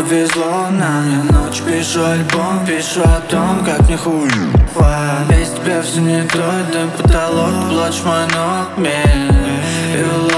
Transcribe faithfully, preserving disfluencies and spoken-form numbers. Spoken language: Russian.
повезло нам. Я ночью пишу альбом, пишу о том, как мне хуй. Без тебя все не то, да потолок, плачь мой номер.